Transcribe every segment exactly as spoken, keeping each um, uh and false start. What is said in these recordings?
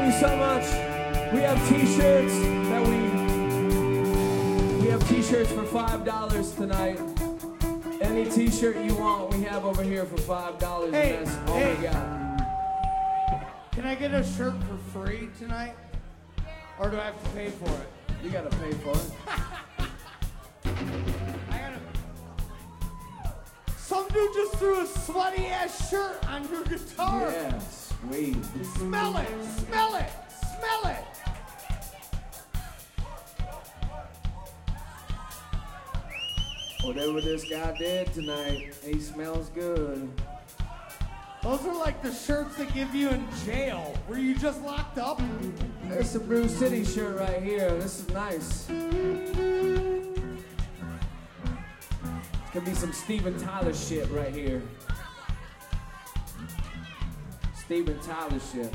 you so much. We have t-shirts that we we have t-shirts for five dollars tonight. Any t-shirt you want, we have over here for five dollars, Hey, and that's all hey. we got. Can I get a shirt for free tonight? Or do I have to pay for it? You gotta pay for it. I gotta... Some dude just threw a sweaty ass shirt on your guitar. Yeah, sweet. Smell it! Smell it! Smell it! Whatever this guy did tonight, he smells good. Those are like the shirts they give you in jail. Were you just locked up? There's a Brew City shirt right here. This is nice. It's gonna be some Steven Tyler shit right here. Steven Tyler shit.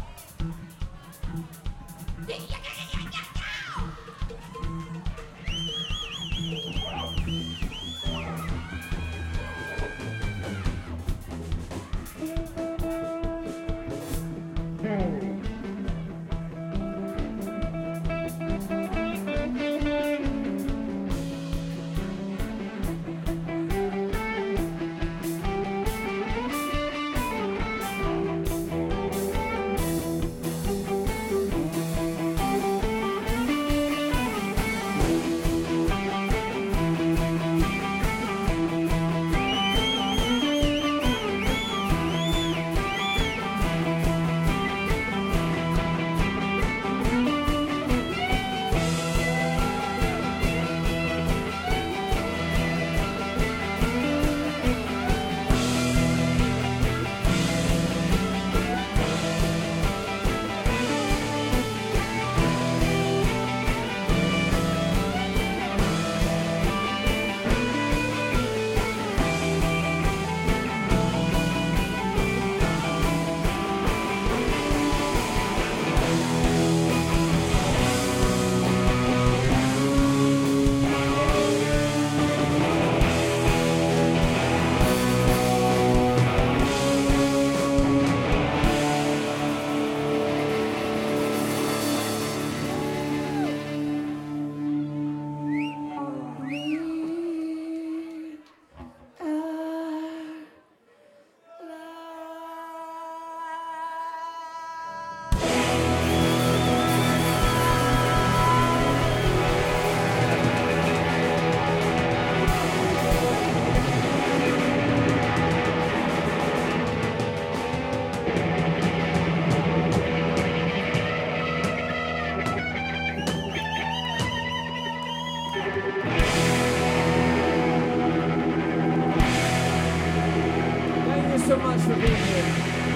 Thank you so much for being here.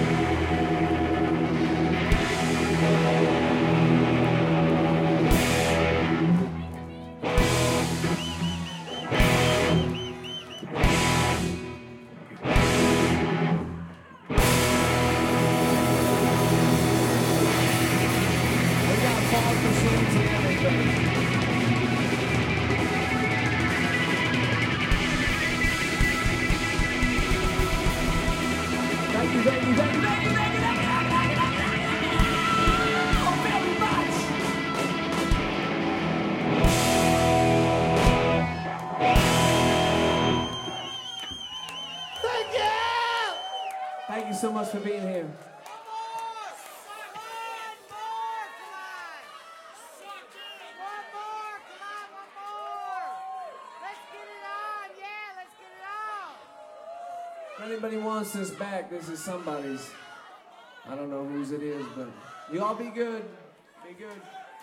We got fog machines and everything. Thank you, thank you, thank you, thank you, thank you, thank you, thank you, thank you, thank you, oh, very much. Thank you! Thank you so much for being here. If anybody wants this back, this is somebody's. I don't know whose it is, but you all be good. Be good.